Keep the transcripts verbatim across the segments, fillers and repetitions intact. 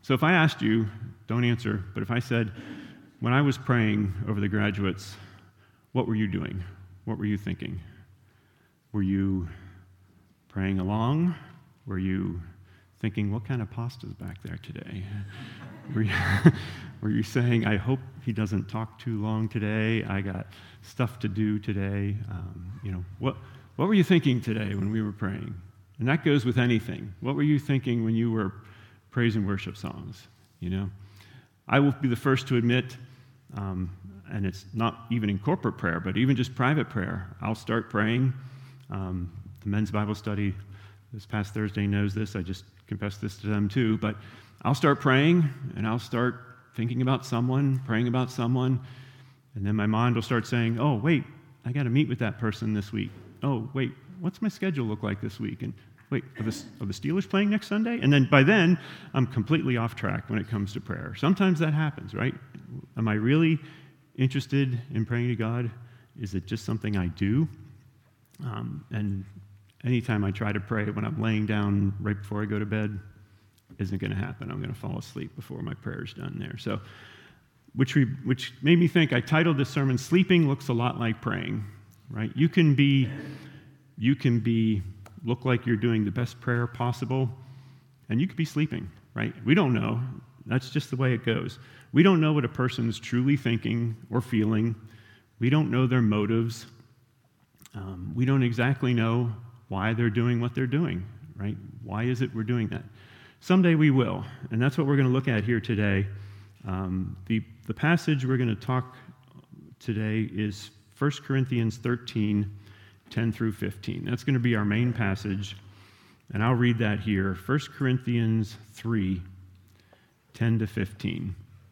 So if I asked you, don't answer, but if I said, when I was praying over the graduates, what were you doing? What were you thinking? Were you praying along? Were you thinking, what kind of pasta's back there today? Were you, were you saying, I hope he doesn't talk too long today. I got stuff to do today. Um, you know, what, what were you thinking today when we were praying? And that goes with anything. What were you thinking when you were praise and worship songs? You know, I will be the first to admit, um, and it's not even in corporate prayer, but even just private prayer, I'll start praying. Um, the men's Bible study this past Thursday knows this. I just confessed this to them too. But I'll start praying, and I'll start thinking about someone, praying about someone, and then my mind will start saying, oh, wait, I got to meet with that person this week. Oh, wait, what's my schedule look like this week? And wait, are the, are the Steelers playing next Sunday? And then by then, I'm completely off track when it comes to prayer. Sometimes that happens, right? Am I really interested in praying to God? Is it just something I do? Um, and anytime I try to pray when I'm laying down right before I go to bed, isn't going to happen. I'm going to fall asleep before my prayer's done there. So, which we, which made me think, I titled this sermon, Sleeping Looks a Lot Like Praying, right? You can be, you can be, look like you're doing the best prayer possible, and you could be sleeping, right? We don't know. That's just the way it goes. We don't know what a person's truly thinking or feeling. We don't know their motives. Um, we don't exactly know why they're doing what they're doing, right? Why is it we're doing that? Someday we will, and that's what we're going to look at here today. Um, the, the passage we're going to talk today is First Corinthians thirteen, ten through fifteen. That's going to be our main passage, and I'll read that here. First Corinthians three, ten to fifteen.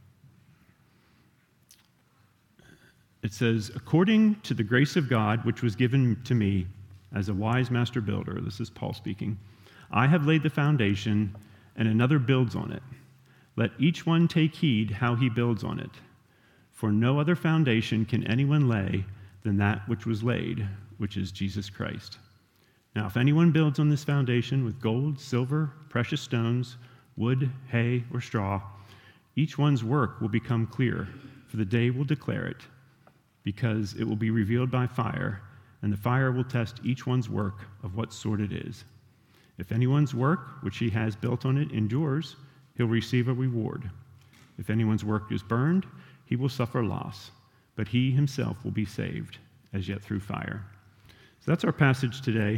It says, according to the grace of God which was given to me as a wise master builder, this is Paul speaking, I have laid the foundation, and another builds on it. Let each one take heed how he builds on it. For no other foundation can anyone lay than that which was laid, which is Jesus Christ. Now, if anyone builds on this foundation with gold, silver, precious stones, wood, hay, or straw, each one's work will become clear, for the day will declare it, because it will be revealed by fire, and the fire will test each one's work of what sort it is. If anyone's work, which he has built on it, endures, he'll receive a reward. If anyone's work is burned, he will suffer loss, but he himself will be saved, as yet through fire. So that's our passage today.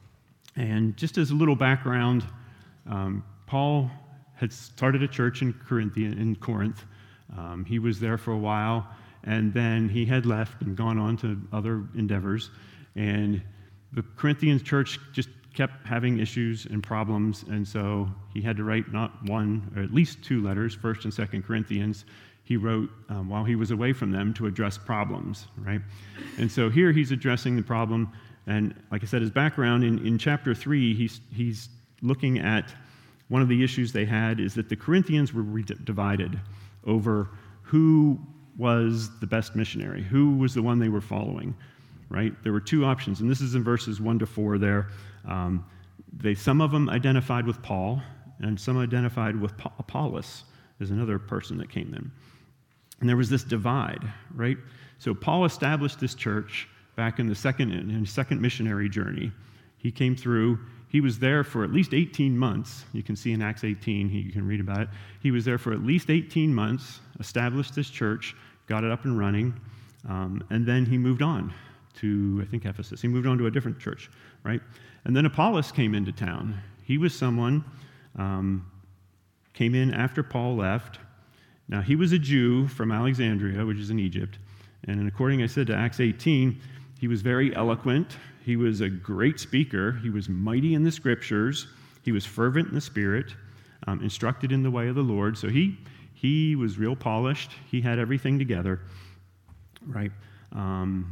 And just as a little background, um, Paul had started a church in Corinth. In Corinth. Um, he was there for a while, and then he had left and gone on to other endeavors. And the Corinthian church just kept having issues and problems, and so he had to write not one, or at least two letters, First and Second Corinthians. He wrote um, while he was away from them to address problems, right? And so here he's addressing the problem, and like I said, his background in, in chapter three, he's he's looking at one of the issues they had is that the Corinthians were re- divided over who was the best missionary, who was the one they were following, right? There were two options, and this is in verses one to four there. Um, they some of them identified with Paul, and some identified with Pa- Apollos, as another person that came in. And there was this divide, right? So Paul established this church back in the second in his second missionary journey. He came through. He was there for at least eighteen months. You can see in Acts eighteen, he, you can read about it. He was there for at least eighteen months, established this church, got it up and running, um, and then he moved on to, I think, Ephesus. He moved on to a different church, right? And then Apollos came into town. He was someone, um, came in after Paul left. Now, he was a Jew from Alexandria, which is in Egypt, and according, I said, to Acts eighteen, he was very eloquent. He was a great speaker. He was mighty in the scriptures. He was fervent in the spirit, um, instructed in the way of the Lord. So he he was real polished. He had everything together, right? Um,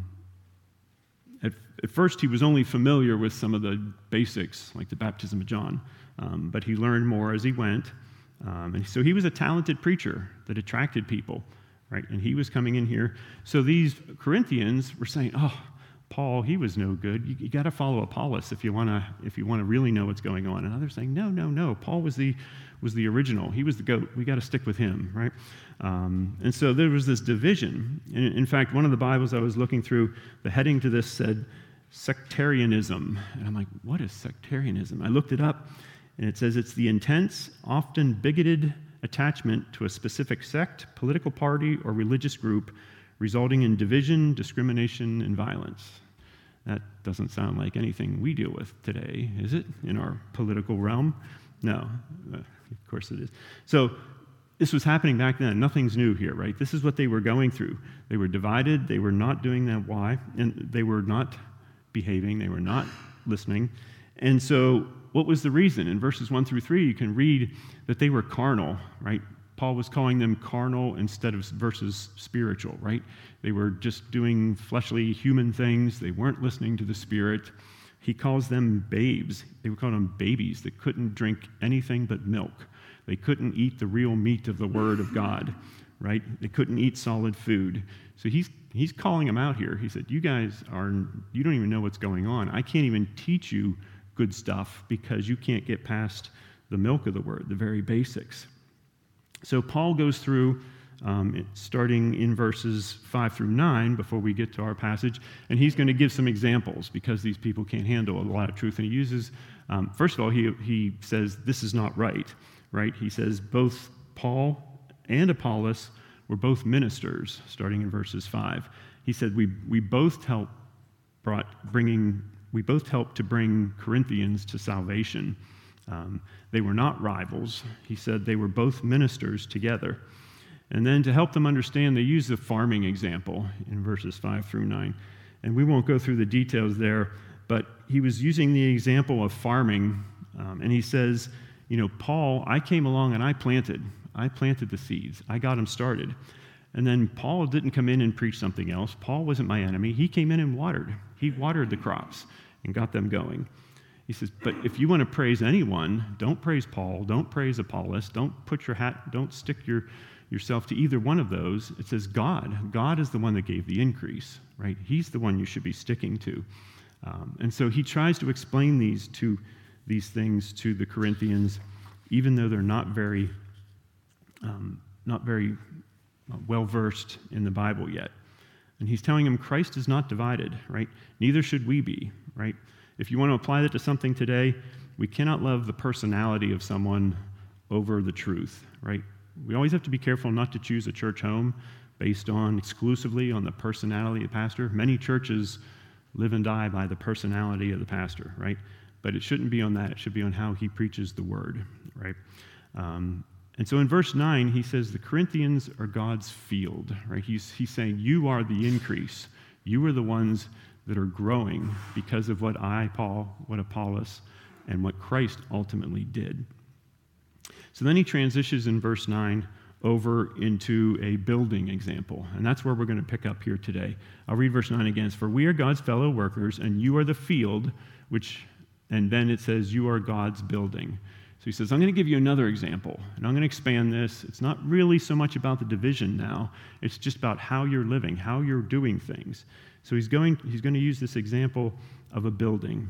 at, at first, he was only familiar with some of the basics, like the baptism of John, um, but he learned more as he went. Um, and so he was a talented preacher that attracted people, right? And he was coming in here. So these Corinthians were saying, oh, Paul, he was no good. You, you got to follow Apollos if you want to if you want to really know what's going on. And others saying, no, no, no. Paul was the was the original. He was the goat. We got to stick with him, right? Um, and so there was this division. In, in fact, one of the Bibles I was looking through, the heading to this said sectarianism. And I'm like, what is sectarianism? I looked it up, and it says it's the intense, often bigoted attachment to a specific sect, political party, or religious group, resulting in division, discrimination, and violence. That doesn't sound like anything we deal with today, is it, in our political realm? No, uh, of course it is. So this was happening back then. Nothing's new here, right? This is what they were going through. They were divided. They were not doing that. Why? And they were not behaving. They were not listening. And so what was the reason? In verses one through three, you can read that they were carnal, right? Paul was calling them carnal instead of versus spiritual, right? They were just doing fleshly human things. They weren't listening to the Spirit. He calls them babes. They would call them babies that couldn't drink anything but milk. They couldn't eat the real meat of the Word of God, right? They couldn't eat solid food. So he's he's calling them out here. He said, you guys are, you don't even know what's going on. I can't even teach you good stuff because you can't get past the milk of the Word, the very basics. So Paul goes through, um, starting in verses five through nine, before we get to our passage, and he's going to give some examples because these people can't handle a lot of truth. And he uses, um, first of all, he, he says, this is not right, right? He says both Paul and Apollos were both ministers, starting in verses five. He said, we, we both help brought bringing, we both helped to bring Corinthians to salvation. Um, they were not rivals. He said they were both ministers together. And then to help them understand, they use the farming example in verses five through nine. And we won't go through the details there, but he was using the example of farming. Um, and he says, you know, Paul, I came along and I planted. I planted the seeds. I got them started. And then Paul didn't come in and preach something else. Paul wasn't my enemy. He came in and watered. He watered the crops and got them going. He says, but if you want to praise anyone, don't praise Paul, don't praise Apollos, don't put your hat, don't stick your, yourself to either one of those. It says God. God is the one that gave the increase, right? He's the one you should be sticking to. Um, and so he tries to explain these to these things to the Corinthians, even though they're not very, um, not very well versed in the Bible yet. And he's telling them Christ is not divided, right? Neither should we be, right? If you want to apply that to something today, we cannot love the personality of someone over the truth, right? We always have to be careful not to choose a church home based on exclusively on the personality of the pastor. Many churches live and die by the personality of the pastor, right? But it shouldn't be on that. It should be on how he preaches the word, right? Um, and so in verse nine, he says the Corinthians are God's field, right? He's, he's saying you are the increase. You are the ones that are growing because of what I, Paul, what Apollos, and what Christ ultimately did. So then he transitions in verse nine over into a building example, and that's where we're going to pick up here today. I'll read verse nine again. For we are God's fellow workers, and you are the field, which, and then it says you are God's building. So he says, I'm going to give you another example, and I'm going to expand this. It's not really so much about the division now. It's just about how you're living, how you're doing things. So he's going, he's going to use this example of a building.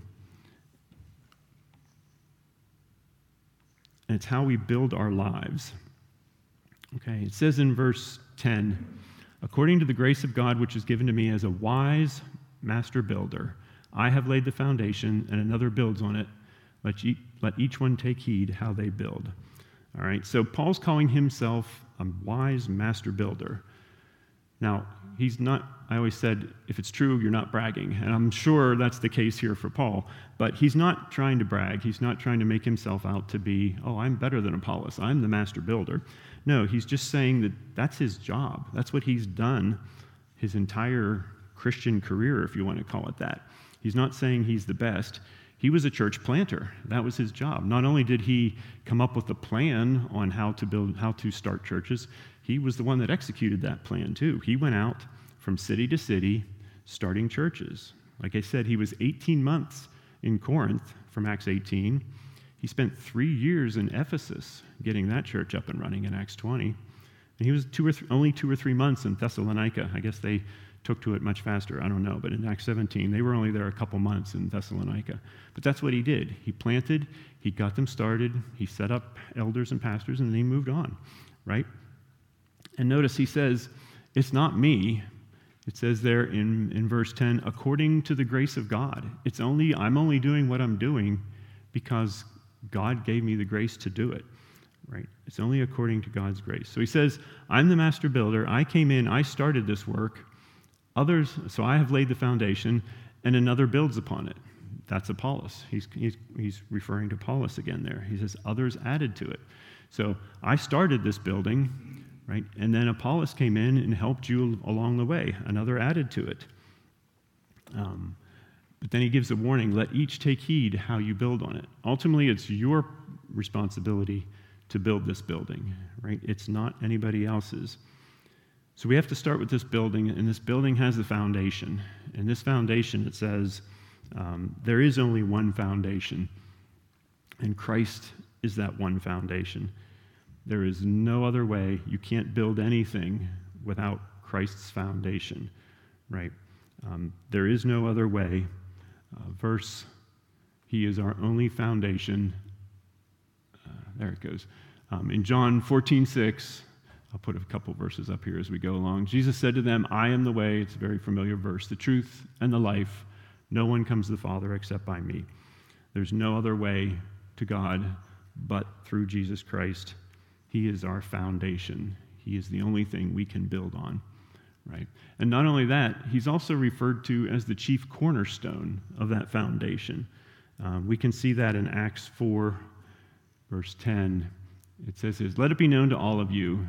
And it's how we build our lives. Okay, it says in verse ten, according to the grace of God which is given to me as a wise master builder, I have laid the foundation and another builds on it. Let, ye, let each one take heed how they build. All right, so Paul's calling himself a wise master builder. Now, he's not, I always said, if it's true, you're not bragging. And I'm sure that's the case here for Paul. But he's not trying to brag. He's not trying to make himself out to be, oh, I'm better than Apollos. I'm the master builder. No, he's just saying that that's his job. That's what he's done his entire Christian career, if you want to call it that. He's not saying he's the best. He was a church planter. That was his job. Not only did he come up with a plan on how to build, how to start churches, he was the one that executed that plan too. He went out from city to city starting churches. Like I said, he was eighteen months in Corinth from Acts eighteen. He spent three years in Ephesus getting that church up and running in Acts twenty. And he was two or th- only two or three months in Thessalonica. I guess they took to it much faster. I don't know. But in Acts seventeen, they were only there a couple months in Thessalonica. But that's what he did. He planted, he got them started, he set up elders and pastors, and then he moved on, right? And notice he says, it's not me. It says there in, in verse ten, according to the grace of God. It's only, I'm only doing what I'm doing because God gave me the grace to do it, right? It's only according to God's grace. So he says, I'm the master builder. I came in, I started this work. Others, so I have laid the foundation, and another builds upon it. That's Apollos. He's, he's, he's referring to Apollos again there. He says, others added to it. So I started this building, right? And then Apollos came in and helped you along the way. Another added to it. Um, but then he gives a warning, let each take heed how you build on it. Ultimately, it's your responsibility to build this building, right? It's not anybody else's. So we have to start with this building, and this building has the foundation. And this foundation, it says, um, there is only one foundation, and Christ is that one foundation. There is no other way. You can't build anything without Christ's foundation, right? Um, there is no other way. Uh, verse, he is our only foundation. Uh, there it goes. Um, in John fourteen six, I'll put a couple verses up here as we go along. Jesus said to them, I am the way, it's a very familiar verse, the truth and the life. No one comes to the Father except by me. There's no other way to God but through Jesus Christ. He is our foundation. He is the only thing we can build on, right? And not only that, he's also referred to as the chief cornerstone of that foundation. Um, we can see that in Acts four, verse ten. It says this, let it be known to all of you.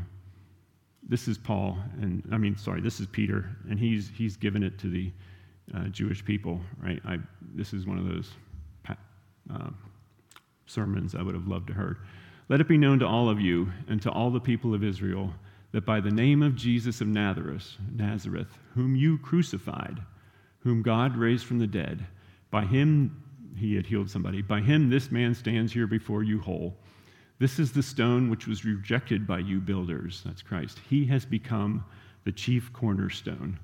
This is Paul, and I mean, sorry, this is Peter, and he's he's given it to the uh, Jewish people, right? I, this is one of those uh, sermons I would have loved to heard. Let it be known to all of you and to all the people of Israel that by the name of Jesus of Nazareth, Nazareth, whom you crucified, whom God raised from the dead, by him he had healed somebody. By him this man stands here before you whole. This is the stone which was rejected by you builders. That's Christ. He has become the chief cornerstone.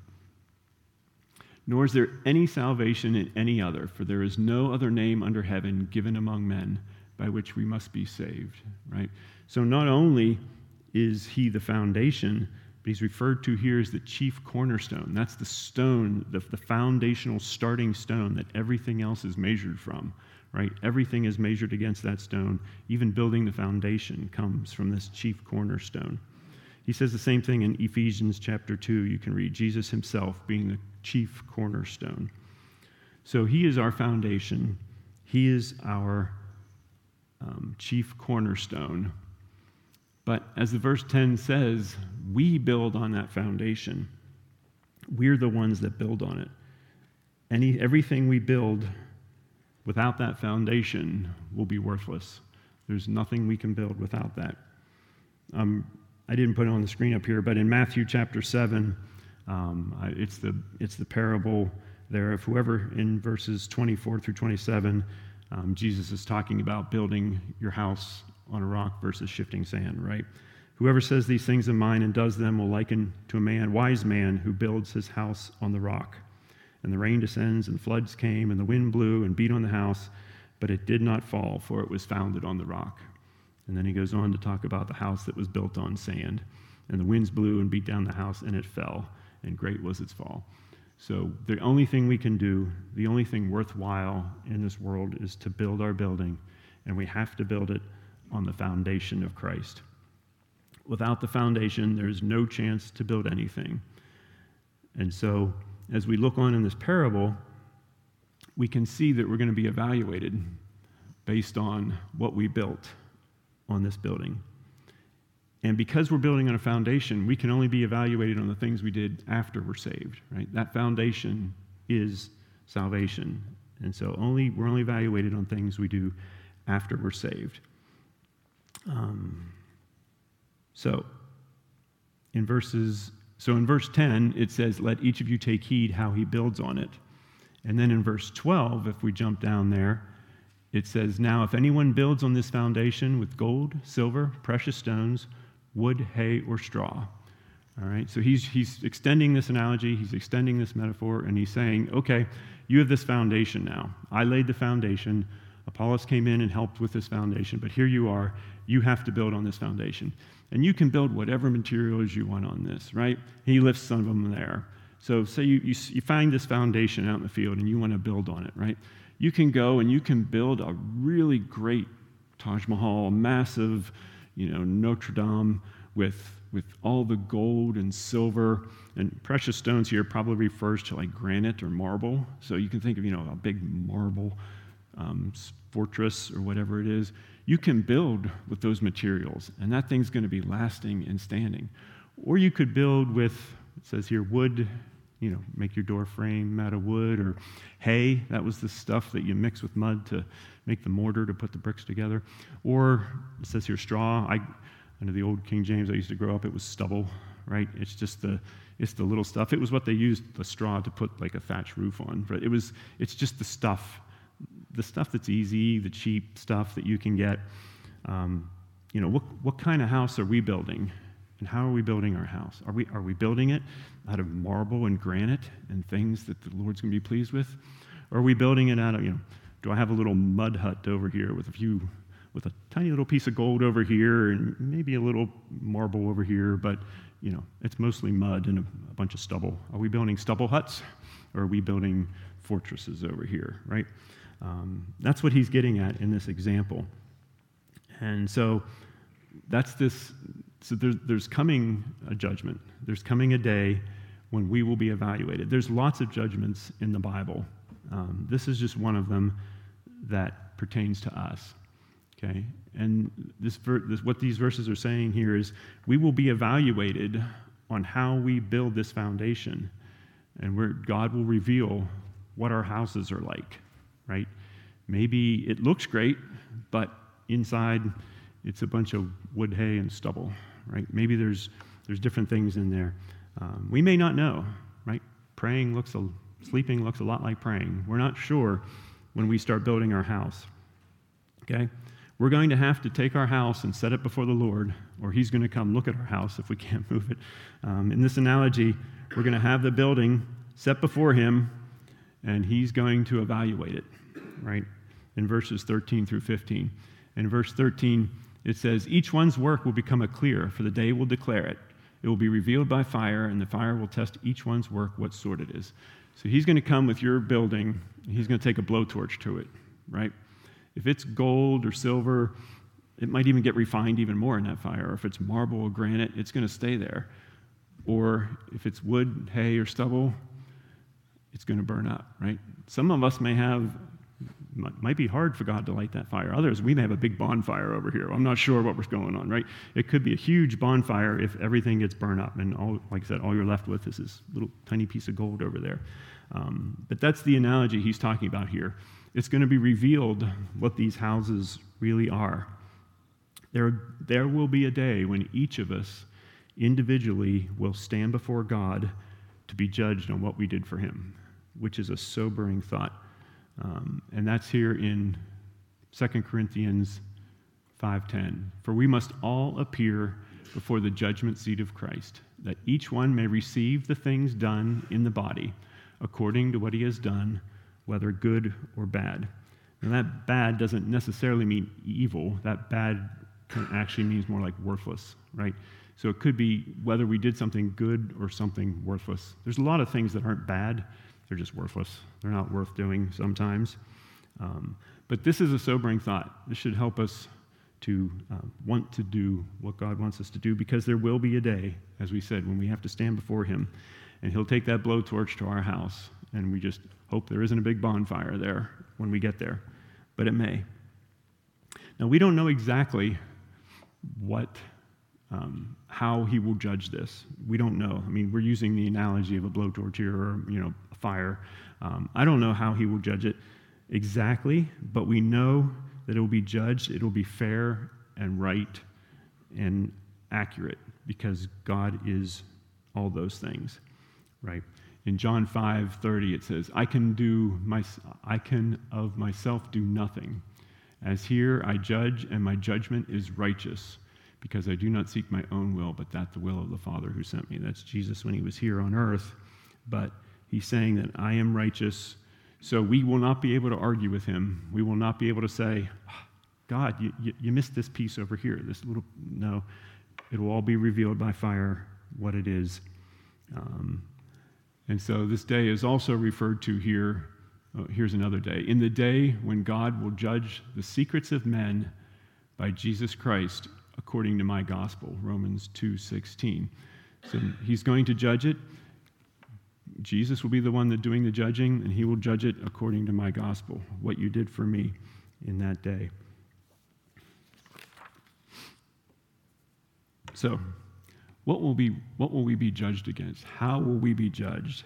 Nor is there any salvation in any other, for there is no other name under heaven given among men by which we must be saved, right? So not only is he the foundation, but he's referred to here as the chief cornerstone. That's the stone, the, the foundational starting stone that everything else is measured from, right? Everything is measured against that stone. Even building the foundation comes from this chief cornerstone. He says the same thing in Ephesians chapter two. You can read Jesus himself being the chief cornerstone. So he is our foundation. He is our um, chief cornerstone. But as the verse ten says, we build on that foundation. We're the ones that build on it. Any, everything we build without that foundation will be worthless. There's nothing we can build without that. Um, I didn't put it on the screen up here, but in Matthew chapter seven, um, it's the it's the parable there of whoever, in verses twenty-four through twenty-seven, um, Jesus is talking about building your house on a rock versus shifting sand, right? Whoever says these things of mine and does them will liken to a man, wise man, who builds his house on the rock. And the rain descends, and floods came, and the wind blew and beat on the house, but it did not fall, for it was founded on the rock. And then he goes on to talk about the house that was built on sand. And the winds blew and beat down the house, and it fell, and great was its fall. So the only thing we can do, the only thing worthwhile in this world is to build our building, and we have to build it on the foundation of Christ. Without the foundation, there's no chance to build anything. And so, as we look on in this parable, we can see that we're going to be evaluated based on what we built on this building. And because we're building on a foundation, we can only be evaluated on the things we did after we're saved, right? That foundation is salvation. And so only we're only evaluated on things we do after we're saved. Um, so, in verses, so in verse ten, it says, let each of you take heed how he builds on it. And then in verse twelve, if we jump down there, it says, now if anyone builds on this foundation with gold, silver, precious stones, wood, hay, or straw, All right, so he's, he's extending this analogy, he's extending this metaphor, and he's saying, okay, you have this foundation now. I laid the foundation. Apollos came in and helped with this foundation, but here you are. You have to build on this foundation. And you can build whatever materials you want on this, right? He lifts some of them there. So say you, you, you find this foundation out in the field and you want to build on it, right? You can go and you can build a really great Taj Mahal, a massive, you know, Notre Dame with with all the gold and silver and precious stones here probably refers to like granite or marble. So you can think of, you know, a big marble um, fortress or whatever it is. You can build with those materials, and that thing's going to be lasting and standing. Or you could build with, it says here, wood, you know, make your door frame out of wood, or hay. That was the stuff that you mix with mud to make the mortar to put the bricks together. Or it says here, straw. I Under the old King James I used to grow up, it was stubble, right? It's just the it's the little stuff. It was what they used the straw to put like a thatch roof on. But it was it's just the stuff, the stuff that's easy, the cheap stuff that you can get. Um, you know, what what kind of house are we building, and how are we building our house? Are we are we building it out of marble and granite and things that the Lord's going to be pleased with, or are we building it out of, you know, do I have a little mud hut over here with a few with a tiny little piece of gold over here and maybe a little marble over here, but, you know, it's mostly mud and a, a bunch of stubble. Are we building stubble huts, or are we building fortresses over here, right? Um, that's what he's getting at in this example. And so that's this, so there's, there's coming a judgment. There's coming a day when we will be evaluated. There's lots of judgments in the Bible. Um, this is just one of them that pertains to us. Okay, and this, ver- this, what these verses are saying here is we will be evaluated on how we build this foundation, and where God will reveal what our houses are like, right? Maybe it looks great, but inside it's a bunch of wood, hay, and stubble, right? Maybe there's there's different things in there. Um, we may not know, right? Praying looks, a, sleeping looks a lot like praying. We're not sure when we start building our house, okay? We're going to have to take our house and set it before the Lord, or he's going to come look at our house if we can't move it. Um, in this analogy, we're going to have the building set before him, and he's going to evaluate it, right? In verses thirteen through fifteen. In verse thirteen, it says, each one's work will become a clear, for the day will declare it. It will be revealed by fire, and the fire will test each one's work, what sort it is. So he's going to come with your building, and he's going to take a blowtorch to it, right? If it's gold or silver, it might even get refined even more in that fire. Or if it's marble or granite, it's going to stay there. Or if it's wood, hay, or stubble, it's going to burn up, right? Some of us may have, might be hard for God to light that fire. Others, we may have a big bonfire over here. I'm not sure what was going on, right? It could be a huge bonfire if everything gets burned up. And all, like I said, all you're left with is this little tiny piece of gold over there. Um, but that's the analogy he's talking about here. It's going to be revealed what these houses really are. There, there will be a day when each of us individually will stand before God to be judged on what we did for him, which is a sobering thought. Um, and that's here in Second Corinthians five ten. For we must all appear before the judgment seat of Christ, that each one may receive the things done in the body, according to what he has done, whether good or bad. And that bad doesn't necessarily mean evil. That bad actually means more like worthless, right? So it could be whether we did something good or something worthless. There's a lot of things that aren't bad. They're just worthless. They're not worth doing sometimes. Um, but this is a sobering thought. This should help us to uh, want to do what God wants us to do, because there will be a day, as we said, when we have to stand before him, and he'll take that blowtorch to our house, and we just hope there isn't a big bonfire there when we get there, but it may. Now, we don't know exactly what, um, how he will judge this. We don't know. I mean, we're using the analogy of a blowtorch here, or, you know, a fire. Um, I don't know how he will judge it exactly, but we know that it will be judged, it will be fair and right and accurate, because God is all those things, right? In John five thirty, it says, I can do my, I can of myself do nothing. As here I judge, and my judgment is righteous, because I do not seek my own will, but that the will of the Father who sent me. That's Jesus when he was here on earth. But he's saying that I am righteous, so we will not be able to argue with him. We will not be able to say, God, you, you, you missed this piece over here. This little, no. It will all be revealed by fire what it is. Um, and so this day is also referred to here. Oh, here's another day. In the day when God will judge the secrets of men by Jesus Christ according to my gospel, Romans two sixteen. So he's going to judge it. Jesus will be the one that doing the judging, and he will judge it according to my gospel, what you did for me in that day. So, what will be what will we be judged against? How will we be judged?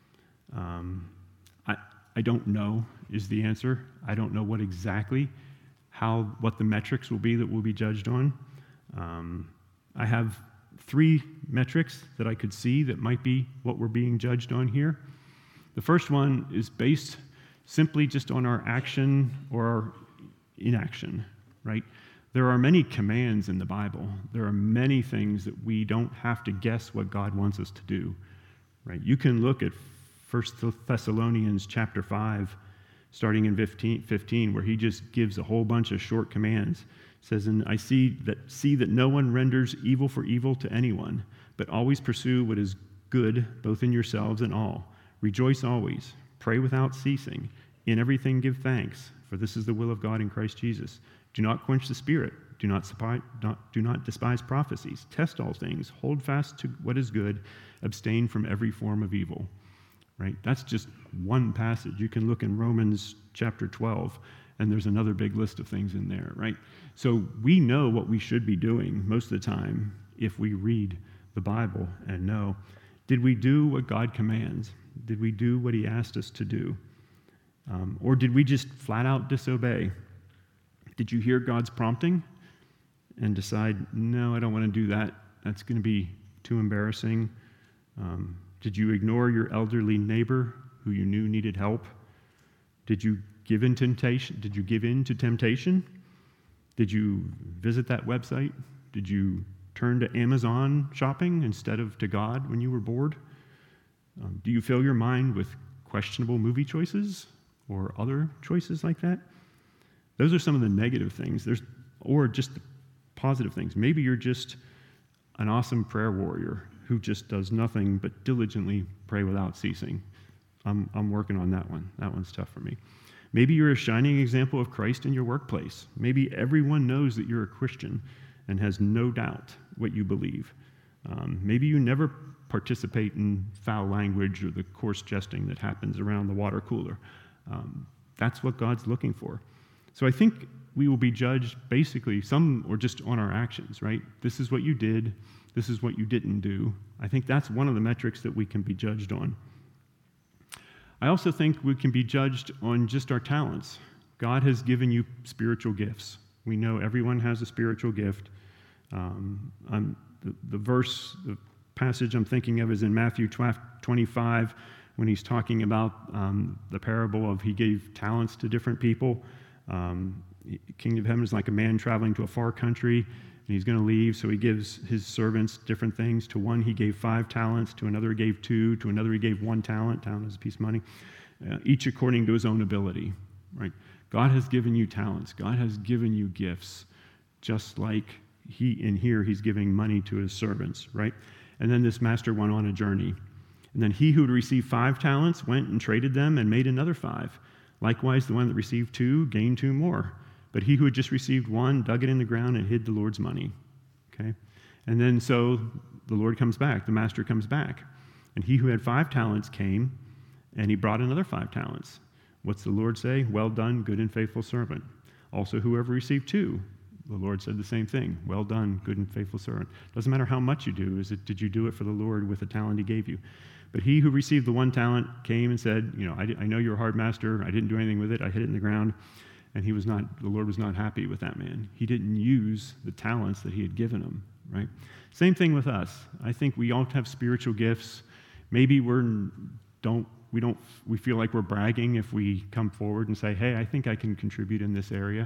Um, I I don't know is the answer. I don't know what exactly how what the metrics will be that we'll be judged on. Um, I have three metrics that I could see that might be what we're being judged on here. The first one is based simply just on our action or our inaction, right? There are many commands in the Bible. There are many things that we don't have to guess what God wants us to do, right? You can look at First Thessalonians chapter five, starting in fifteen, where he just gives a whole bunch of short commands. It says, and I see that see that no one renders evil for evil to anyone, but always pursue what is good, both in yourselves and all. Rejoice always, pray without ceasing, in everything give thanks, for this is the will of God in Christ Jesus. Do not quench the spirit, do not, not, do not despise prophecies, test all things, hold fast to what is good, abstain from every form of evil. Right? That's just one passage. You can look in Romans chapter twelve, and there's another big list of things in there, right? So we know what we should be doing most of the time if we read the Bible and know, did we do what God commands? Did we do what he asked us to do? Um, or did we just flat out disobey? Did you hear God's prompting and decide, no, I don't want to do that. That's going to be too embarrassing. Um, Did you ignore your elderly neighbor who you knew needed help? Did you give in temptation? Did you give in to temptation? Did you visit that website? Did you turn to Amazon shopping instead of to God when you were bored? Um, do you fill your mind with questionable movie choices or other choices like that? Those are some of the negative things. There's, or just the positive things. Maybe you're just an awesome prayer warrior who just does nothing but diligently pray without ceasing. I'm, I'm working on that one. That one's tough for me. Maybe you're a shining example of Christ in your workplace. Maybe everyone knows that you're a Christian and has no doubt what you believe. Um, maybe you never participate in foul language or the coarse jesting that happens around the water cooler. Um, that's what God's looking for. So I think we will be judged basically some or just on our actions, right? This is what you did. This is what you didn't do. I think that's one of the metrics that we can be judged on. I also think we can be judged on just our talents. God has given you spiritual gifts. We know everyone has a spiritual gift. Um, I'm, the, the verse, the passage I'm thinking of is in Matthew twenty-five, when he's talking about um, the parable of he gave talents to different people. Um, Kingdom of Heaven is like a man traveling to a far country, and he's going to leave, so he gives his servants different things. To one he gave five talents, to another he gave two, to another he gave one talent. Talent is a piece of money, uh, each according to his own ability. Right? God has given you talents. God has given you gifts, just like he in here he's giving money to his servants. Right? And then this master went on a journey, and then he who had received five talents went and traded them and made another five. Likewise, the one that received two gained two more. But he who had just received one dug it in the ground and hid the Lord's money. Okay? And then so the Lord comes back, the master comes back. And he who had five talents came, and he brought another five talents. What's the Lord say? Well done, good and faithful servant. Also, whoever received two, the Lord said the same thing. Well done, good and faithful servant. Doesn't matter how much you do. Is it, did you do it for the Lord with the talent he gave you? But he who received the one talent came and said, you know, I, I know you're a hard master. I didn't do anything with it. I hid it in the ground. And he was not, the Lord was not happy with that man. He didn't use the talents that he had given him, right? Same thing with us. I think we all have spiritual gifts. Maybe we're don't we don't we feel like we're bragging if we come forward and say, hey, I think I can contribute in this area.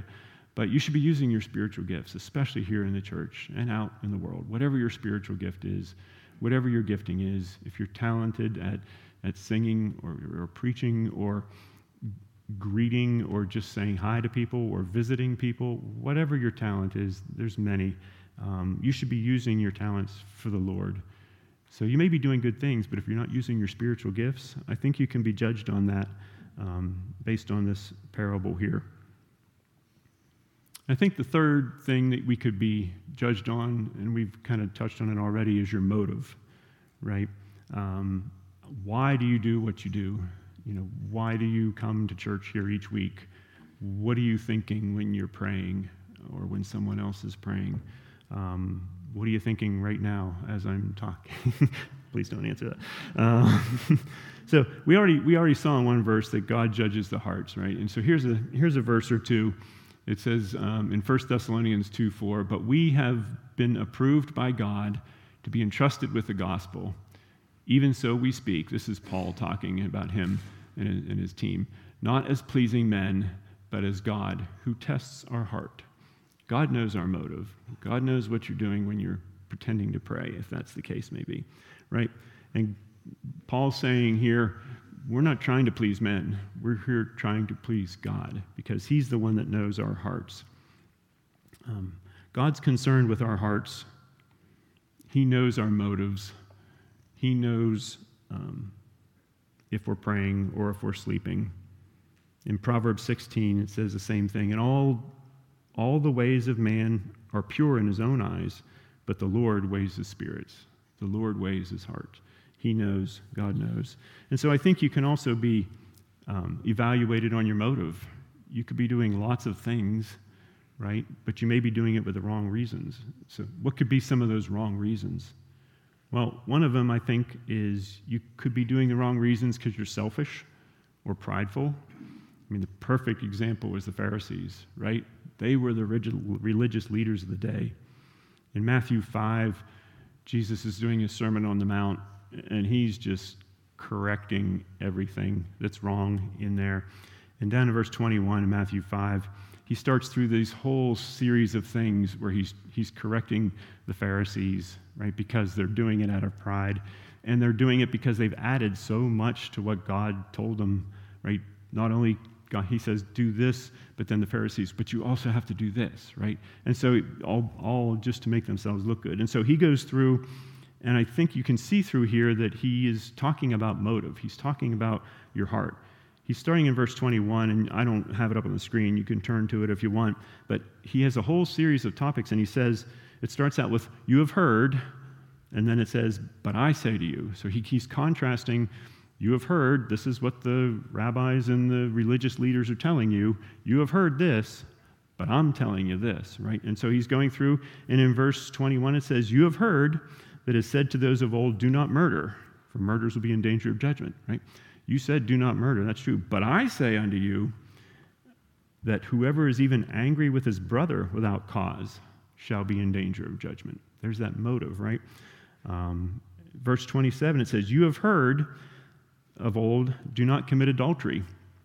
But you should be using your spiritual gifts, especially here in the church and out in the world. Whatever your spiritual gift is, whatever your gifting is, if you're talented at, at singing or, or preaching or greeting or just saying hi to people or visiting people, whatever your talent is, there's many. Um, you should be using your talents for the Lord. So you may be doing good things, but if you're not using your spiritual gifts, I think you can be judged on that um, based on this parable here. I think the third thing that we could be judged on, and we've kind of touched on it already, is your motive, right? Um, why do you do what you do? You know, why do you come to church here each week? What are you thinking when you're praying or when someone else is praying? Um, what are you thinking right now as I'm talking? Please don't answer that. Uh, so we already we already saw in one verse that God judges the hearts, right? And so here's a here's a verse or two. It says um, in First Thessalonians two four, but we have been approved by God to be entrusted with the gospel. Even so we speak. This is Paul talking about him and his, and his team. Not as pleasing men, but as God, who tests our heart. God knows our motive. God knows what you're doing when you're pretending to pray, if that's the case may be, right? And Paul's saying here, we're not trying to please men. We're here trying to please God because he's the one that knows our hearts. Um, God's concerned with our hearts. He knows our motives. He knows um, if we're praying or if we're sleeping. In Proverbs sixteen, it says the same thing. And all, all the ways of man are pure in his own eyes, but the Lord weighs his spirits. The Lord weighs his heart. He knows, God knows. And so I think you can also be um, evaluated on your motive. You could be doing lots of things, right? But you may be doing it with the wrong reasons. So what could be some of those wrong reasons? Well, one of them, I think, is you could be doing the wrong reasons because you're selfish or prideful. I mean, the perfect example was the Pharisees, right? They were the religious leaders of the day. In Matthew five, Jesus is doing his Sermon on the Mount, and he's just correcting everything that's wrong in there. And down in verse twenty-one in Matthew five, he starts through this whole series of things where he's he's correcting the Pharisees, right? Because they're doing it out of pride. And they're doing it because they've added so much to what God told them, right? Not only God, he says, do this, but then the Pharisees, but you also have to do this, right? And so all, all just to make themselves look good. And so he goes through, and I think you can see through here that he is talking about motive. He's talking about your heart. He's starting in verse twenty-one, and I don't have it up on the screen. You can turn to it if you want. But he has a whole series of topics, and he says, it starts out with, you have heard, and then it says, but I say to you. So he, he's contrasting, you have heard, this is what the rabbis and the religious leaders are telling you. You have heard this, but I'm telling you this, right? And so he's going through, and in verse twenty-one it says, you have heard that is said to those of old, do not murder, for murderers will be in danger of judgment, right? You said, do not murder, that's true. But I say unto you that whoever is even angry with his brother without cause shall be in danger of judgment. There's that motive, right? Um, verse twenty-seven, it says, you have heard of old, do not commit adultery.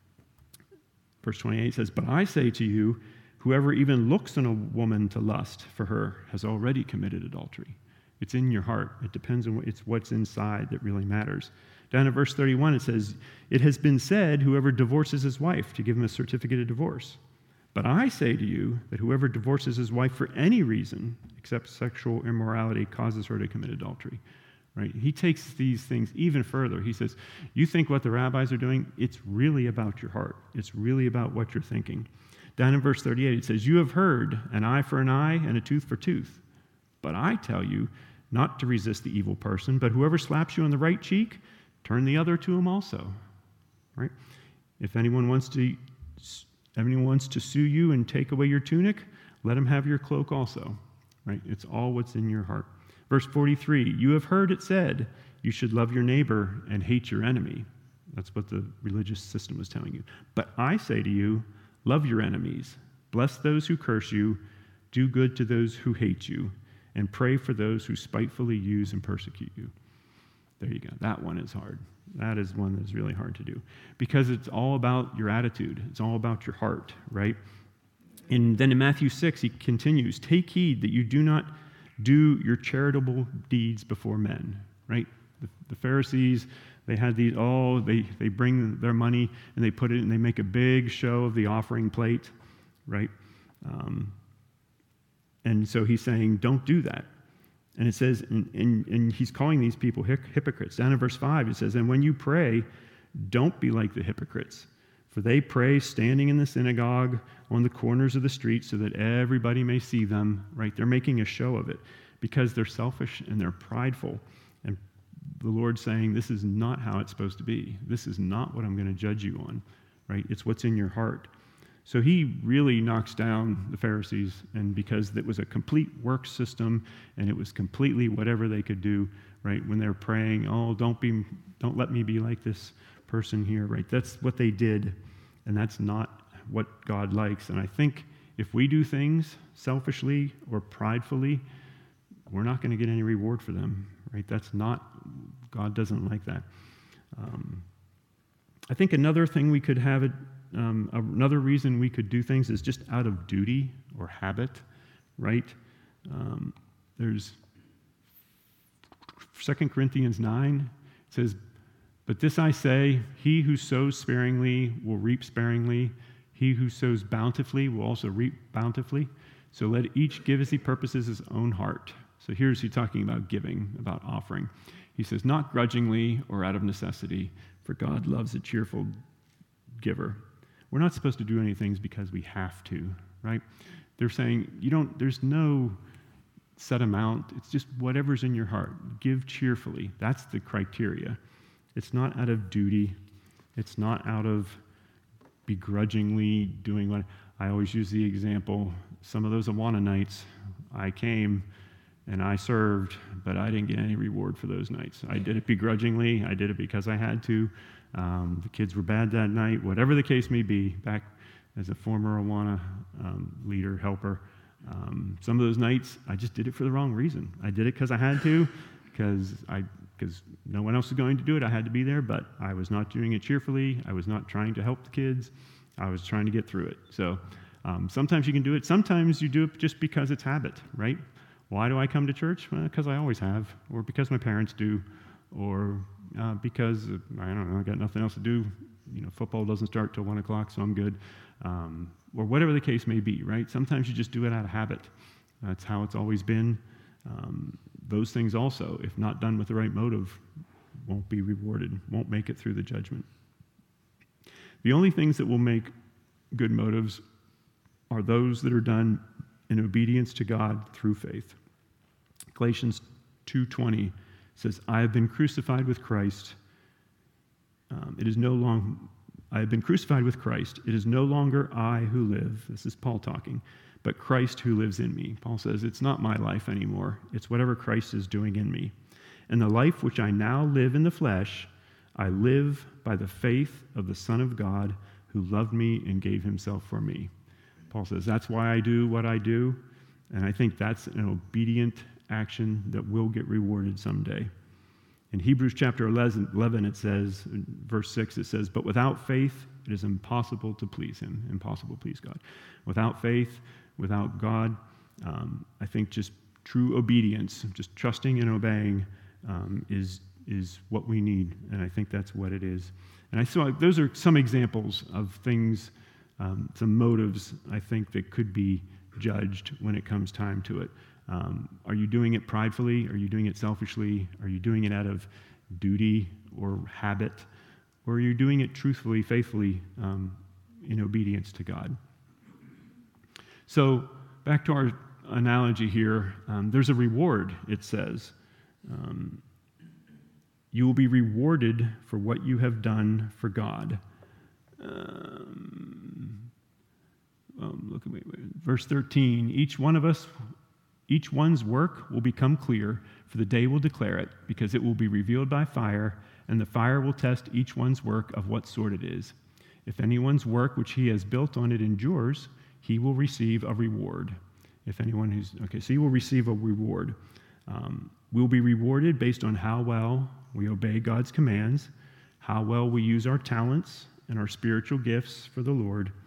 Verse twenty-eight says, but I say to you, whoever even looks on a woman to lust for her has already committed adultery. It's in your heart. It depends on what, it's what's inside that really matters. Down in verse thirty-one, it says, it has been said, whoever divorces his wife, to give him a certificate of divorce. But I say to you that whoever divorces his wife for any reason except sexual immorality causes her to commit adultery. Right? He takes these things even further. He says, you think what the rabbis are doing? It's really about your heart. It's really about what you're thinking. Down in verse thirty-eight, it says, you have heard an eye for an eye and a tooth for tooth. But I tell you not to resist the evil person, but whoever slaps you on the right cheek, turn the other to him also. Right? If anyone wants to, if anyone wants to sue you and take away your tunic, let him have your cloak also. Right? It's all what's in your heart. Verse forty-three, you have heard it said, you should love your neighbor and hate your enemy. That's what the religious system was telling you. But I say to you, love your enemies, bless those who curse you, do good to those who hate you, and pray for those who spitefully use and persecute you. There you go. That one is hard. That is one that's really hard to do because it's all about your attitude. It's all about your heart, right? And then in Matthew six, he continues, take heed that you do not do your charitable deeds before men, right? The, the Pharisees, they had these, oh, they, they bring their money and they put it and they make a big show of the offering plate, right? Um, and so he's saying, don't do that. And it says, and, and, and he's calling these people hypocrites. Down in verse five, it says, and when you pray, don't be like the hypocrites, for they pray standing in the synagogue on the corners of the street so that everybody may see them, right? They're making a show of it because they're selfish and they're prideful. And the Lord's saying, this is not how it's supposed to be. This is not what I'm going to judge you on, right? It's what's in your heart. So he really knocks down the Pharisees, and because it was a complete work system and it was completely whatever they could do, right? When they're praying, oh, don't be, don't let me be like this person here, right? That's what they did, and that's not what God likes. And I think if we do things selfishly or pridefully, we're not going to get any reward for them, right? That's not, God doesn't like that. Um, I think another thing we could have it, um, another reason we could do things is just out of duty or habit, right? Um, there's Second Corinthians nine, it says, but this I say, he who sows sparingly will reap sparingly. He who sows bountifully will also reap bountifully. So let each give as he purposes his own heart. So here's he talking about giving, about offering. He says, not grudgingly or out of necessity, for God loves a cheerful giver. We're not supposed to do any things because we have to, right? They're saying, you don't, there's no set amount. It's just whatever's in your heart. Give cheerfully. That's the criteria. It's not out of duty. It's not out of begrudgingly doing what. I always use the example, some of those Awana nights, I came and I served, but I didn't get any reward for those nights. I did it begrudgingly. I did it because I had to. Um, the kids were bad that night. Whatever the case may be, back as a former Awana um, leader, helper, um, some of those nights, I just did it for the wrong reason. I did it because I had to, because I because no one else was going to do it. I had to be there, but I was not doing it cheerfully. I was not trying to help the kids. I was trying to get through it. So um, sometimes you can do it. Sometimes you do it just because it's habit, right? Why do I come to church? Well, because I always have, or because my parents do, or uh, because, uh, I don't know, I got nothing else to do. You know, football doesn't start till one o'clock, so I'm good. Um, or whatever the case may be, right? Sometimes you just do it out of habit. That's how it's always been. Um, those things also, if not done with the right motive, won't be rewarded, won't make it through the judgment. The only things that will make good motives are those that are done in obedience to God through faith. Galatians two twenty says, I have been crucified with Christ. Um, it is no longer, I have been crucified with Christ. It is no longer I who live. This is Paul talking. But Christ who lives in me. Paul says, it's not my life anymore. It's whatever Christ is doing in me. And the life which I now live in the flesh, I live by the faith of the Son of God who loved me and gave himself for me. Paul says, that's why I do what I do. And I think that's an obedient action that will get rewarded someday. In Hebrews chapter eleven, it says, in verse six, it says, but without faith, it is impossible to please him. Impossible to please God. Without faith, without God, um, I think just true obedience, just trusting and obeying um, is, is what we need. And I think that's what it is. And I saw those are some examples of things, um, some motives, I think, that could be judged when it comes time to it. Um, are you doing it pridefully? Are you doing it selfishly? Are you doing it out of duty or habit? Or are you doing it truthfully, faithfully, um, in obedience to God? So back to our analogy here, um, there's a reward, it says. Um, you will be rewarded for what you have done for God. Um, um, look at wait, wait, verse thirteen. Each one of us, each one's work will become clear, for the day will declare it, because it will be revealed by fire, and the fire will test each one's work of what sort it is. If anyone's work which he has built on it endures, he will receive a reward. If anyone who's, okay, so he will receive a reward. Um, we'll be rewarded based on how well we obey God's commands, how well we use our talents and our spiritual gifts for the Lord,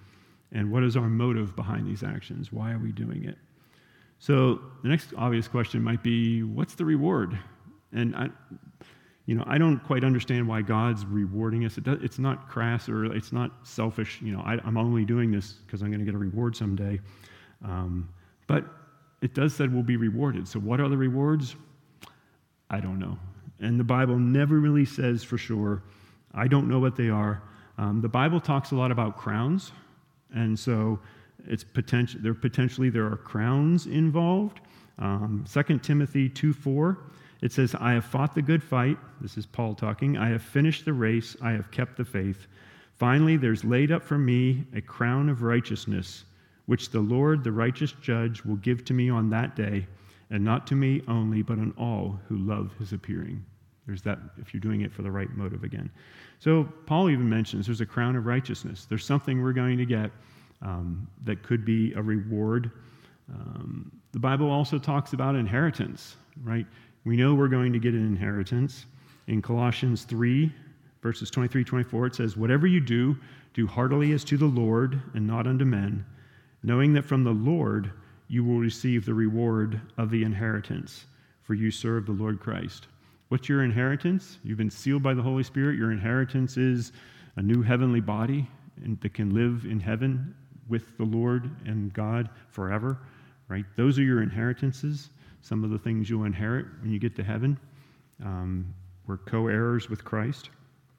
And what is our motive behind these actions? Why are we doing it? So the next obvious question might be, what's the reward? And I, you know, I don't quite understand why God's rewarding us. It does, it's not crass or it's not selfish. You know, I, I'm only doing this because I'm going to get a reward someday. Um, but it does say we'll be rewarded. So what are the rewards? I don't know. And the Bible never really says for sure. I don't know what they are. Um, the Bible talks a lot about crowns. And so it's potential. There potentially there are crowns involved. Um, Second Timothy two four, it says, "I have fought the good fight." This is Paul talking. "I have finished the race. I have kept the faith. Finally, there's laid up for me a crown of righteousness, which the Lord, the righteous judge, will give to me on that day, and not to me only, but on all who love his appearing." There's that, if you're doing it for the right motive again. So Paul even mentions there's a crown of righteousness. There's something we're going to get um, that could be a reward. Um, the Bible also talks about inheritance, right? We know we're going to get an inheritance. In Colossians three, verses twenty-three, twenty-four, it says, "Whatever you do, do heartily as to the Lord and not unto men, knowing that from the Lord you will receive the reward of the inheritance, for you serve the Lord Christ." What's your inheritance? You've been sealed by the Holy Spirit. Your inheritance is a new heavenly body and that can live in heaven with the Lord and God forever, right? Those are your inheritances, some of the things you'll inherit when you get to heaven. Um, we're co-heirs with Christ.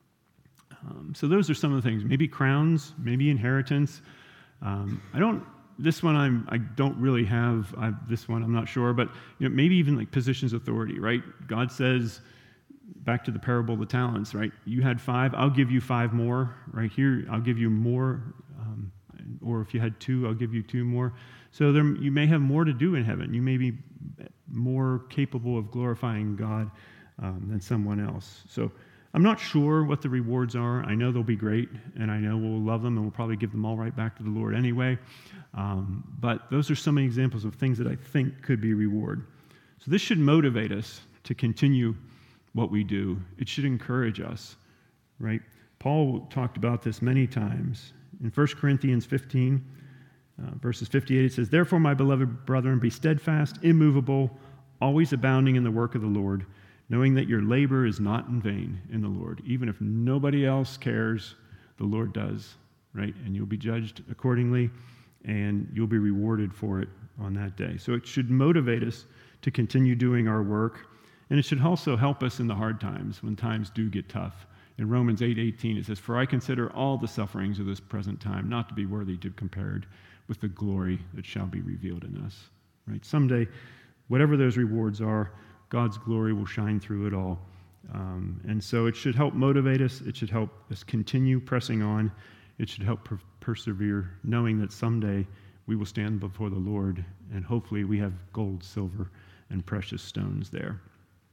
Um, so those are some of the things. Maybe crowns, maybe inheritance. Um, I don't... This one I'm, I don't really have, I, this one I'm not sure, but you know, maybe even like positions of authority, right? God says, back to the parable of the talents, right? You had five, I'll give you five more. Right here, I'll give you more. Um, or if you had two, I'll give you two more. So there, you may have more to do in heaven. You may be more capable of glorifying God um, than someone else. So I'm not sure what the rewards are. I know they'll be great, and I know we'll love them, and we'll probably give them all right back to the Lord anyway. Um, but those are some examples of things that I think could be reward. So this should motivate us to continue what we do. It should encourage us, right? Paul talked about this many times. In First Corinthians fifteen, uh, verses fifty-eight, it says, "Therefore, my beloved brethren, be steadfast, immovable, always abounding in the work of the Lord, knowing that your labor is not in vain in the Lord." Even if nobody else cares, the Lord does, right? And you'll be judged accordingly, and you'll be rewarded for it on that day. So it should motivate us to continue doing our work, and it should also help us in the hard times, when times do get tough. In Romans eight eighteen, it says, "For I consider all the sufferings of this present time not to be worthy to be compared with the glory that shall be revealed in us." Right? Someday, whatever those rewards are, God's glory will shine through it all. Um, and so it should help motivate us. It should help us continue pressing on. It should help per- persevere, knowing that someday we will stand before the Lord, and hopefully we have gold, silver, and precious stones there.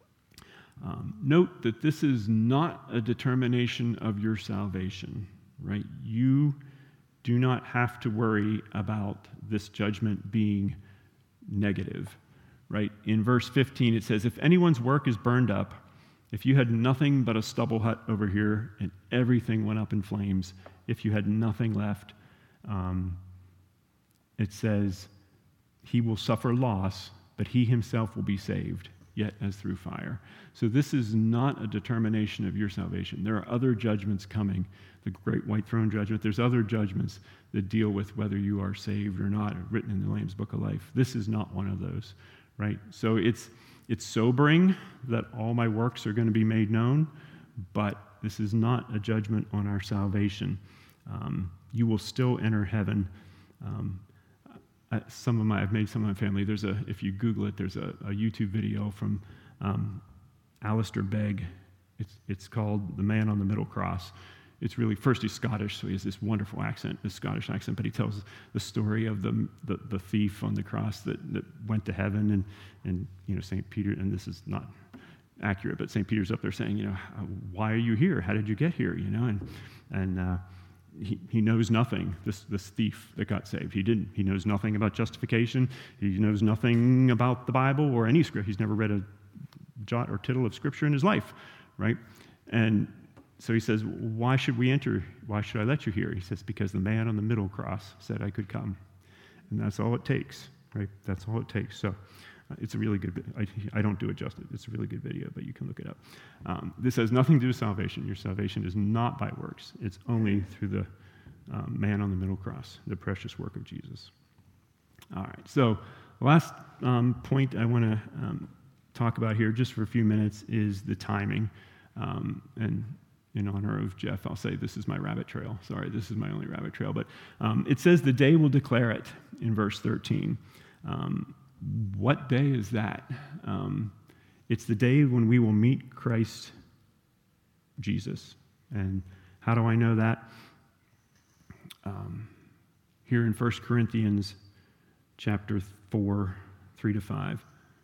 Um, note that this is not a determination of your salvation, right? You do not have to worry about this judgment being negative. Right? In verse fifteen, it says, "If anyone's work is burned up, if you had nothing but a stubble hut over here and everything went up in flames, if you had nothing left," um, it says, "he will suffer loss, but he himself will be saved, yet as through fire." So this is not a determination of your salvation. There are other judgments coming, the great white throne judgment. There's other judgments that deal with whether you are saved or not, written in the Lamb's Book of Life. This is not one of those. Right? So it's it's sobering that all my works are going to be made known, but this is not a judgment on our salvation. Um, you will still enter heaven. Um, I, some of my I've made some of my family. There's a if you Google it, there's a, a YouTube video from um, Alistair Begg. It's it's called "The Man on the Middle Cross." It's really, first he's Scottish, so he has this wonderful accent, this Scottish accent, but he tells the story of the the, the thief on the cross that, that went to heaven, and, and you know, Saint Peter, and this is not accurate, but Saint Peter's up there saying, you know, "Why are you here? How did you get here?" You know, and and uh, he, he knows nothing, this, this thief that got saved. He didn't. He knows nothing about justification. He knows nothing about the Bible or any script. He's never read a jot or tittle of scripture in his life, right? And so he says, why should we enter? Why should I let you here? He says, because the man on the middle cross said I could come. And that's all it takes, right? That's all it takes. So uh, it's a really good, I, I don't do it justice. It's a really good video, but you can look it up. Um, this has nothing to do with salvation. Your salvation is not by works. It's only through the um, man on the middle cross, the precious work of Jesus. All right, so the last um, point I want to um, talk about here just for a few minutes is the timing. Um, and in honor of Jeff, I'll say this is my rabbit trail. Sorry, this is my only rabbit trail. But um, it says the day will declare it in verse thirteen. Um, what day is that? Um, it's the day when we will meet Christ Jesus. And how do I know that? Um, here in First Corinthians chapter four, three to five,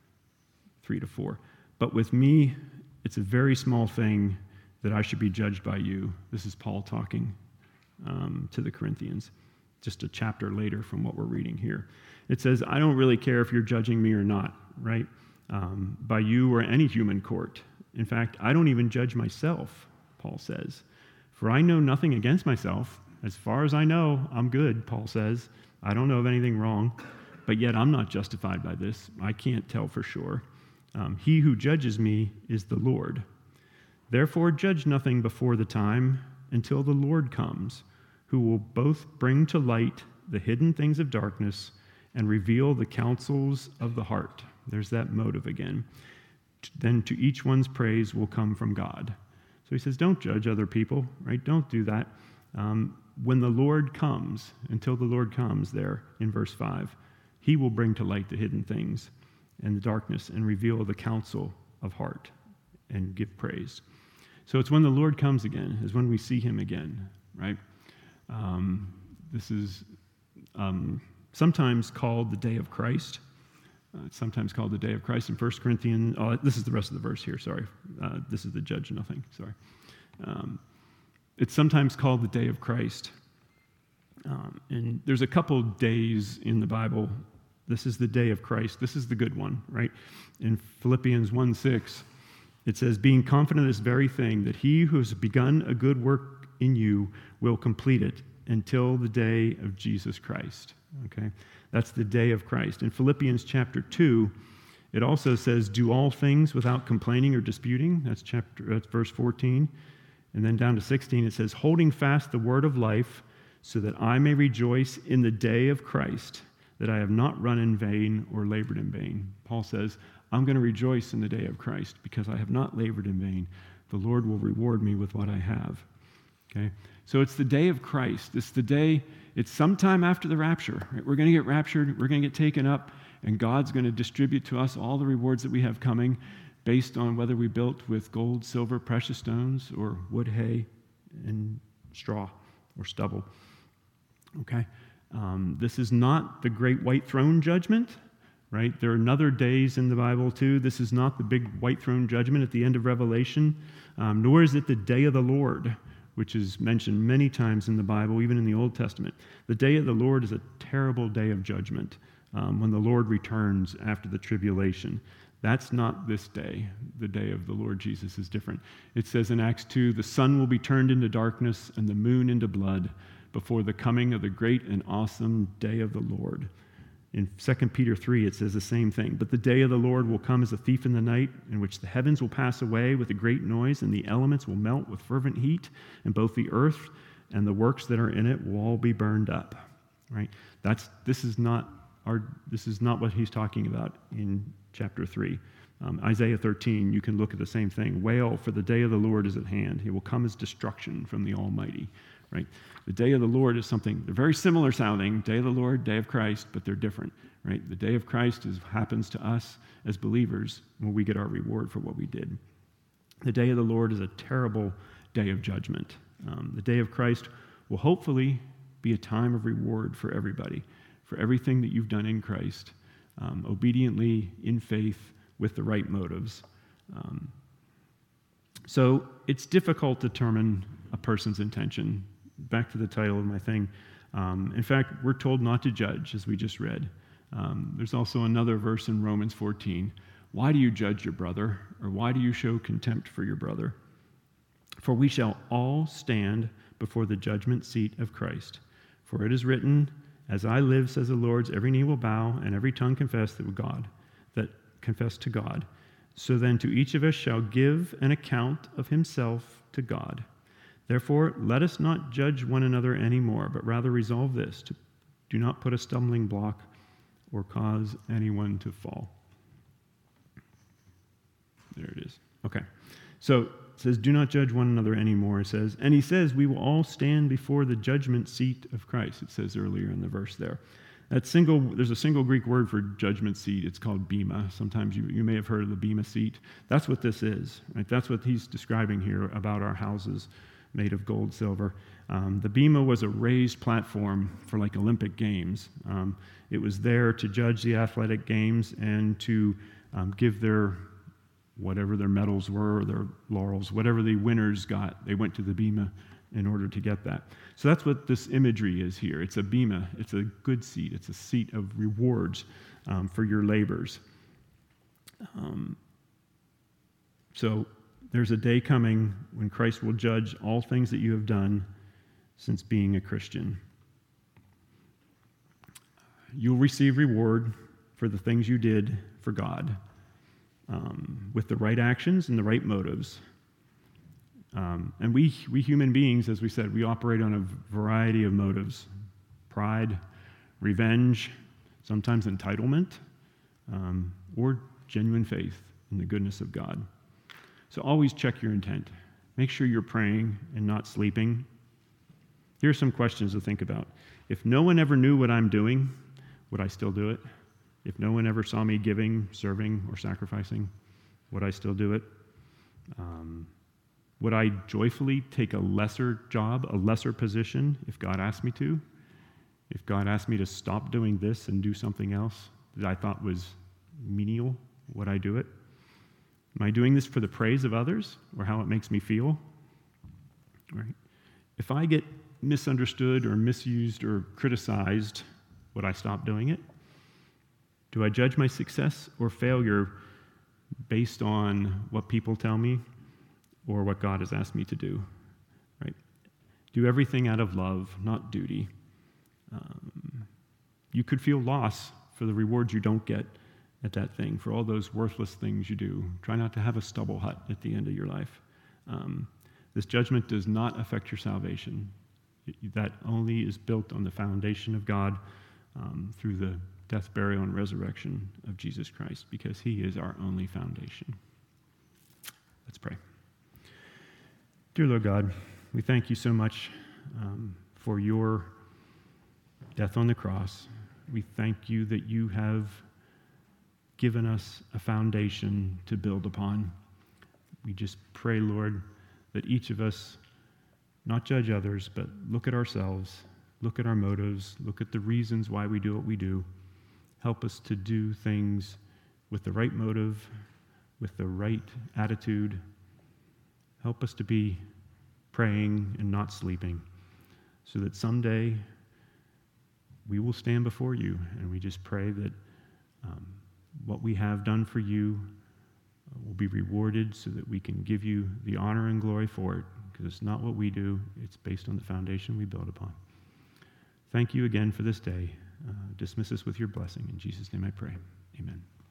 three to four. But with me, it's a very small thing that I should be judged by you. This is Paul talking um, to the Corinthians, just a chapter later from what we're reading here. It says, I don't really care if you're judging me or not, right? Um, by you or any human court. In fact, I don't even judge myself, Paul says. For I know nothing against myself. As far as I know, I'm good, Paul says. I don't know of anything wrong, but yet I'm not justified by this. I can't tell for sure. Um, he who judges me is the Lord. Therefore, judge nothing before the time until the Lord comes, who will both bring to light the hidden things of darkness and reveal the counsels of the heart. There's that motive again. Then to each one's praise will come from God. So he says, don't judge other people, right? Don't do that. Um, when the Lord comes, until the Lord comes there in verse five, he will bring to light the hidden things and the darkness and reveal the counsel of heart and give praise. So it's when the Lord comes again, is when we see him again, right? Um, this is um, sometimes called the day of Christ. Uh, it's sometimes called the day of Christ in First Corinthians. Oh, this is the rest of the verse here, sorry. Uh, this is the judge nothing, sorry. Um, it's sometimes called the day of Christ. Um, and there's a couple days in the Bible. This is the day of Christ. This is the good one, right? In Philippians one six, it says, being confident of this very thing, that he who has begun a good work in you will complete it until the day of Jesus Christ. Okay? That's the day of Christ. In Philippians chapter two, it also says, do all things without complaining or disputing. That's chapter, that's verse fourteen. And then down to sixteen, it says, holding fast the word of life, so that I may rejoice in the day of Christ, that I have not run in vain or labored in vain. Paul says, I'm going to rejoice in the day of Christ because I have not labored in vain. The Lord will reward me with what I have. Okay? So it's the day of Christ. It's the day, it's sometime after the rapture. Right? We're going to get raptured, we're going to get taken up, and God's going to distribute to us all the rewards that we have coming based on whether we built with gold, silver, precious stones, or wood, hay, and straw or stubble. Okay? Um, this is not the great white throne judgment, right? There are other days in the Bible too. This is not the big white throne judgment at the end of Revelation, um, nor is it the day of the Lord, which is mentioned many times in the Bible, even in the Old Testament. The day of the Lord is a terrible day of judgment um, when the Lord returns after the tribulation. That's not this day. The day of the Lord Jesus is different. It says in Acts two, the sun will be turned into darkness and the moon into blood before the coming of the great and awesome day of the Lord. In Second Peter three, it says the same thing. But the day of the Lord will come as a thief in the night, in which the heavens will pass away with a great noise, and the elements will melt with fervent heat, and both the earth and the works that are in it will all be burned up. Right? That's this is not our this is not what he's talking about in chapter three. Um, Isaiah thirteen, you can look at the same thing. Wail, for the day of the Lord is at hand. He will come as destruction from the Almighty. Right? The day of the Lord is something, they're very similar sounding, day of the Lord, day of Christ, but they're different, right? The day of Christ is, happens to us as believers when we get our reward for what we did. The day of the Lord is a terrible day of judgment. Um, the day of Christ will hopefully be a time of reward for everybody, for everything that you've done in Christ, um, obediently, in faith, with the right motives. Um, so it's difficult to determine a person's intention. Back to the title of my thing. Um, in fact, we're told not to judge, as we just read. Um, there's also another verse in Romans fourteen. Why do you judge your brother? Or why do you show contempt for your brother? For we shall all stand before the judgment seat of Christ. For it is written, as I live, says the Lord, every knee will bow and every tongue confess that God, that confess to God. So then to each of us shall give an account of himself to God. Therefore, let us not judge one another anymore, but rather resolve this, to do not put a stumbling block or cause anyone to fall. There it is. Okay. So it says, do not judge one another anymore, it says. And he says, we will all stand before the judgment seat of Christ, it says earlier in the verse there. That single, there's a single Greek word for judgment seat. It's called bema. Sometimes you, you may have heard of the bema seat. That's what this is, right? That's what he's describing here about our houses made of gold, silver. Um, the bema was a raised platform for like Olympic Games. Um, it was there to judge the athletic games and to um, give their, whatever their medals were, or their laurels, whatever the winners got, they went to the bema in order to get that. So that's what this imagery is here. It's a bema. It's a good seat. It's a seat of rewards um, for your labors. Um, so there's a day coming when Christ will judge all things that you have done since being a Christian. You'll receive reward for the things you did for God um, with the right actions and the right motives. Um, and we, we human beings, as we said, we operate on a variety of motives. Pride, revenge, sometimes entitlement, um, or genuine faith in the goodness of God. So always check your intent. Make sure you're praying and not sleeping. Here are some questions to think about. If no one ever knew what I'm doing, would I still do it? If no one ever saw me giving, serving, or sacrificing, would I still do it? Um, Would I joyfully take a lesser job, a lesser position, if God asked me to? If God asked me to stop doing this and do something else that I thought was menial, would I do it? Am I doing this for the praise of others or how it makes me feel? Right? If I get misunderstood or misused or criticized, would I stop doing it? Do I judge my success or failure based on what people tell me or what God has asked me to do? Right? Do everything out of love, not duty. Um, you could feel loss for the rewards you don't get at that thing, for all those worthless things you do. Try not to have a stubble hut at the end of your life. Um, this judgment does not affect your salvation. It, that only is built on the foundation of God um, through the death, burial, and resurrection of Jesus Christ, because he is our only foundation. Let's pray. Dear Lord God, we thank you so much um, for your death on the cross. We thank you that you have given us a foundation to build upon. We just pray, Lord, that each of us not judge others, but look at ourselves, look at our motives, look at the reasons why we do what we do. Help us to do things with the right motive, with the right attitude. Help us to be praying and not sleeping, so that someday we will stand before you, and we just pray that um, what we have done for you will be rewarded, so that we can give you the honor and glory for it, because it's not what we do, it's based on the foundation we build upon. Thank you again for this day. Uh, dismiss us with your blessing. In Jesus' name I pray. Amen.